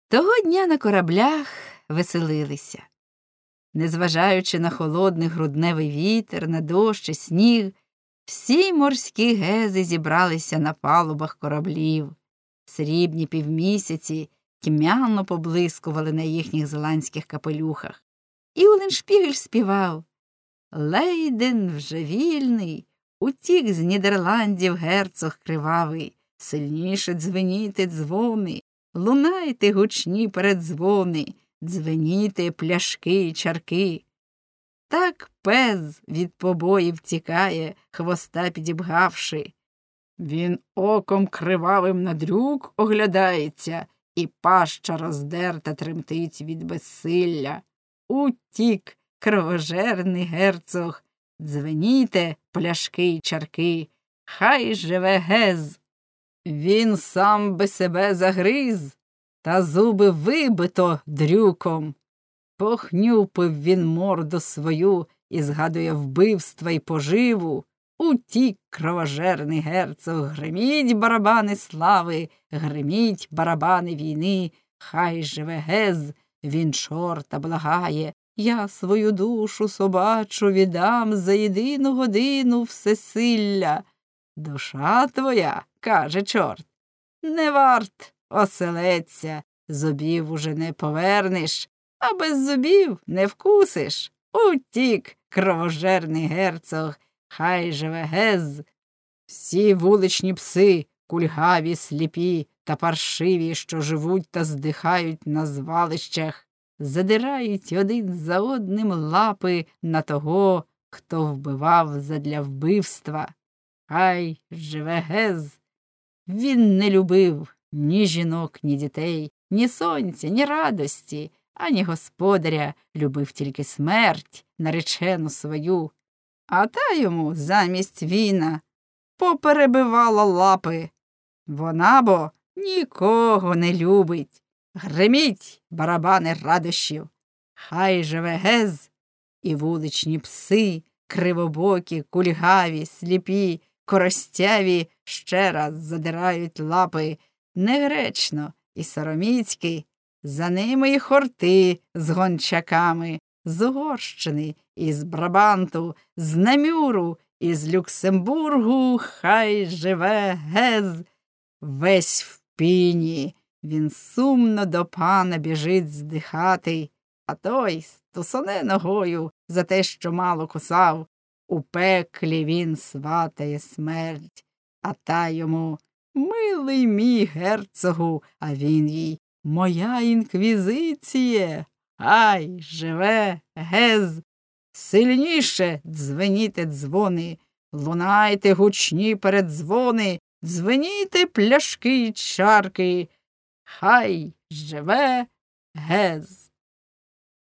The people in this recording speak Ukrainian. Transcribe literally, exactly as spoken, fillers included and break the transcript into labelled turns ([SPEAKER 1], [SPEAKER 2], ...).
[SPEAKER 1] Того дня на кораблях веселилися. Незважаючи на холодний грудневий вітер, на дощ і сніг, всі морські гези зібралися на палубах кораблів. Срібні півмісяці тьмяно поблискували на їхніх зеландських капелюхах. І Улленшпігель співав: «Лейден вже вільний, утік з Нідерландів герцог кривавий, сильніше дзвеніте дзвони, лунайте гучні передзвони, дзвеніте пляшки й чарки». Так пес від побоїв тікає, хвоста підібгавши. Він оком кривавим на дрюк оглядається, і паща роздерта тремтить від безсилля. Утік кровожерний герцог, дзвеніте пляшки й чарки, хай живе гез. Він сам би себе загриз, та зуби вибито дрюком. Похнюпив він морду свою і згадує вбивства й поживу. Утік кровожерний герцог, гриміть барабани слави, гриміть барабани війни, хай живе гез. Він чорта благає: я свою душу собачу віддам за єдину годину всесилля. Душа твоя, каже чорт, не варт оселеться, зубів уже не повернеш, а без зубів не вкусиш. Утік кровожерний герцог, хай живе гез. Всі вуличні пси, кульгаві, сліпі та паршиві, що живуть та здихають на звалищах, задирають один за одним лапи на того, хто вбивав задля вбивства. Хай живе гез. Він не любив ні жінок, ні дітей, ні сонця, ні радості, ані господаря, любив тільки смерть, наречену свою. А та йому замість віна поперебивала лапи. Вона бо нікого не любить. Гриміть барабани радощів, хай живе гез. І вуличні пси, кривобокі, кульгаві, сліпі, коростяві ще раз задирають лапи, негречно і сороміцьки. За ними і хорти з гончаками, з Угорщини, із Брабанту, з Намюру, із Люксембургу, хай живе гез. Весь в піні, він сумно до пана біжить здихати, а той стусане ногою за те, що мало кусав. У пеклі він сватає смерть, а та йому: милий мій герцогу, а він їй: моя інквізиціє, хай живе гез. Сильніше дзвеніте дзвони, лунайте гучні передзвони, дзвеніте пляшки й чарки, хай живе гез.